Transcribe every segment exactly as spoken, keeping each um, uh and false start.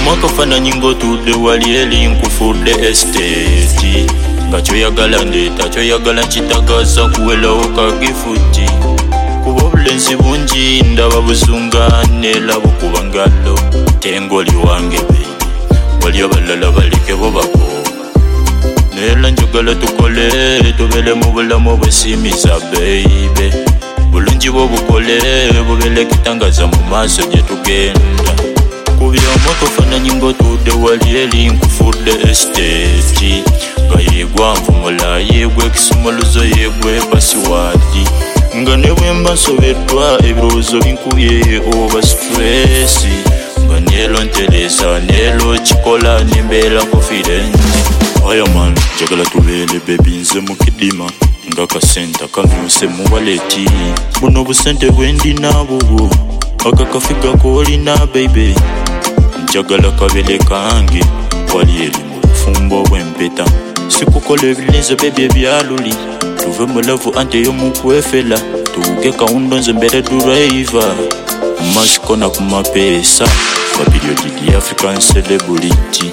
mwakafana nyingo tudde wali eri nkufudde estate nga kyoyagala ndeeta kyoyagala nkitagaza kuwelawo kagifuti kuba obulenzi bungi ndaba buzungane labo kuba ngalo tengoli wange bebi wali abalala baleke bo bako nera njagala tukole tubele mu bulamu obwesimiza beibe bulungi bwobukole bubele kitangaza mu maaso gye tugenda kubyamu akafananyi ng'otudde wali eri nkufudde estate nga yegwa nvumula yegwa ekisumuluzo yegwa pasiwadi nga ne bwe mba nsobeddwa ebirowoozo binkubye oba stresi nga neero nteresa neero kikola nembeera confidenti aya man njagala tubeere bebi nze mu kidima nga kasenta kamyuse mu waleti buno obusente bwendinabwo akakafiga koolina beibe njagala kabele kange wali eri mu bufumbo bw'empeta sikukola ebilinze bebi ebyaluli tuve mu lavu ante y'omukwefela tuuge kawundo nze mbere duraiva mumasikona ku mapeesa waperiodi di african celebrity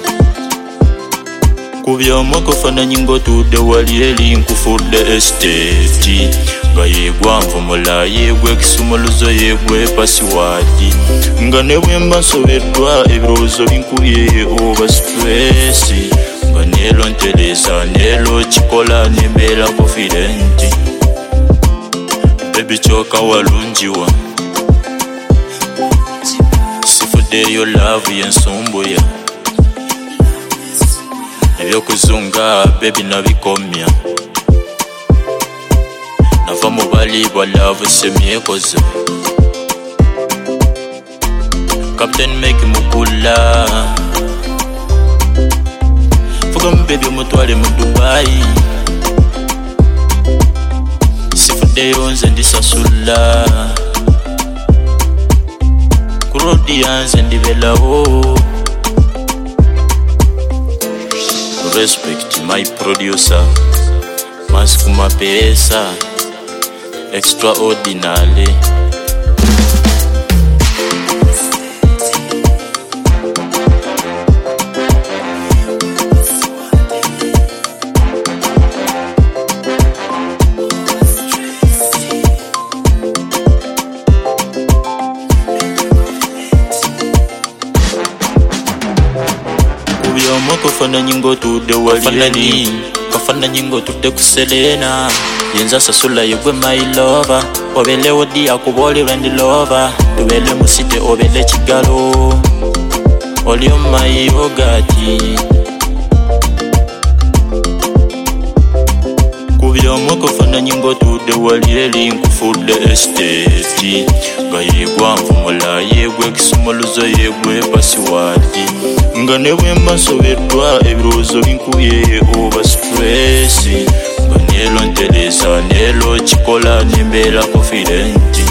kubyamu akafananyi ng'otudde wali eri nkufudde estate nga yegwa nvumula yegwa ekisumuluzo yegwa pasiwadi nga ne bwe mba nsobeddwa ebirowoozo binkubye oba stresi nga neero nteresa neero kikola nembeera confidenti bebi kyoka walungiwa sifuddeyo laavu yensumbuya ebyokuzunga bebi nabikomya nava mu bali bwa laavu semyekoze Captain Make mukula fuga mu bebi omutwale mu Dubai sifuddeyo nze ndisasula ku rodi yanze ndibelawo respect my producer Mas kuma pesa extraordinary kafananyi ng'otudde wali eri kafananyi ng'otudde ku Serena yenza sasula yegwe my lover obele odi akuboli rendi lover tubele musite obele kigalo oli my ogati kubyamu kafananyi ng'otudde wali eri nkufudde estate nga yegwa nvumula yegwa ekisumuluzo yegwa pasiwadi nga ne bwe mba nsobeddwa ebirowoozo binkubye oba stresi nga neero nteresa neero kikola nembeera confidenti